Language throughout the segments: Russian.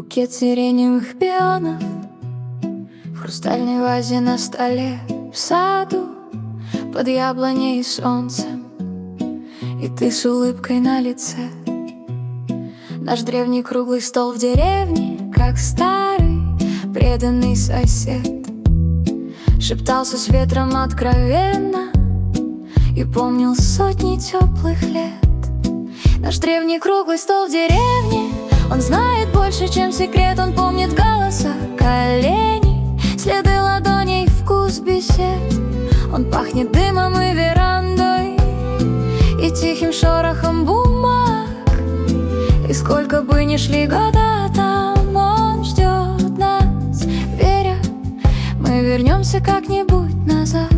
Букет сиреневых пионов в хрустальной вазе на столе, в саду под яблоней и солнцем, и ты с улыбкой на лице. Наш древний круглый стол в деревне, как старый преданный сосед, шептался с ветром откровенно и помнил сотни теплых лет. Наш древний круглый стол в деревне, он знает больше, чем секрет. Он помнит голоса, колени, следы ладоней, вкус бесед. Он пахнет дымом и верандой, и тихим шорохом бумаг. И сколько бы ни шли года, там он ждет нас, веря, мы вернемся как-нибудь назад.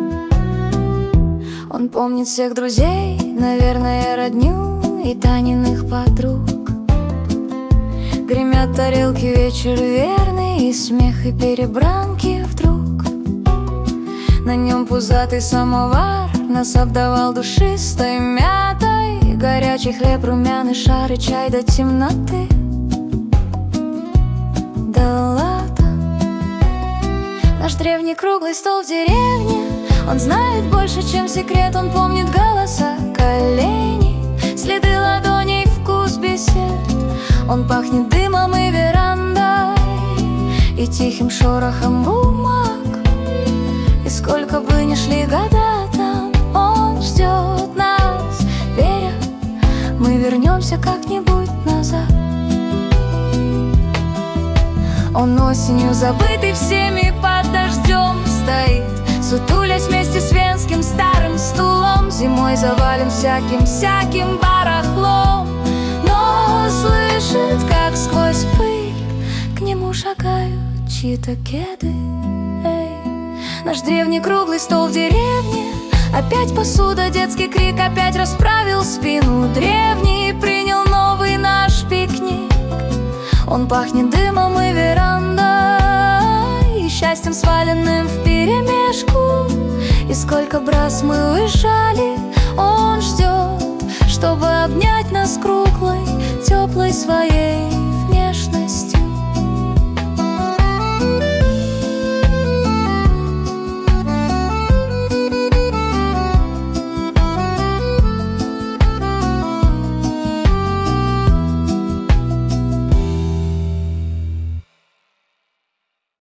Он помнит всех друзей, наверное, родню и Таниных подруг. Гремят тарелки, вечер верный, и смех, и перебранки вдруг. На нем пузатый самовар нас обдавал душистой мятой, горячий хлеб, румяный шар и чай до темноты, до лата. Наш древний круглый стол в деревне, он знает больше, чем секрет. Он помнит голоса, колени, следы ладоней, вкус бесед. Он пахнет дымом и верандой, и тихим шорохом бумаг. И сколько бы ни шли года, там он ждет нас, веря, мы вернемся как-нибудь назад. Он осенью забытый всеми под дождем стоит, сутулясь вместе с венским старым стулом. Зимой завален всяким барахлом, но слышит, как сквозь пыль к нему шагают чьи-то кеды. Эй. Наш древний круглый стол в деревне, опять посуда, детский крик, опять расправил спину древний, принял новый наш пикник. Он пахнет дымом и верандой, и счастьем, сваленным вперемешку. И сколько раз мы уезжали, он ждет, чтобы обнять нас круглой, теплой своей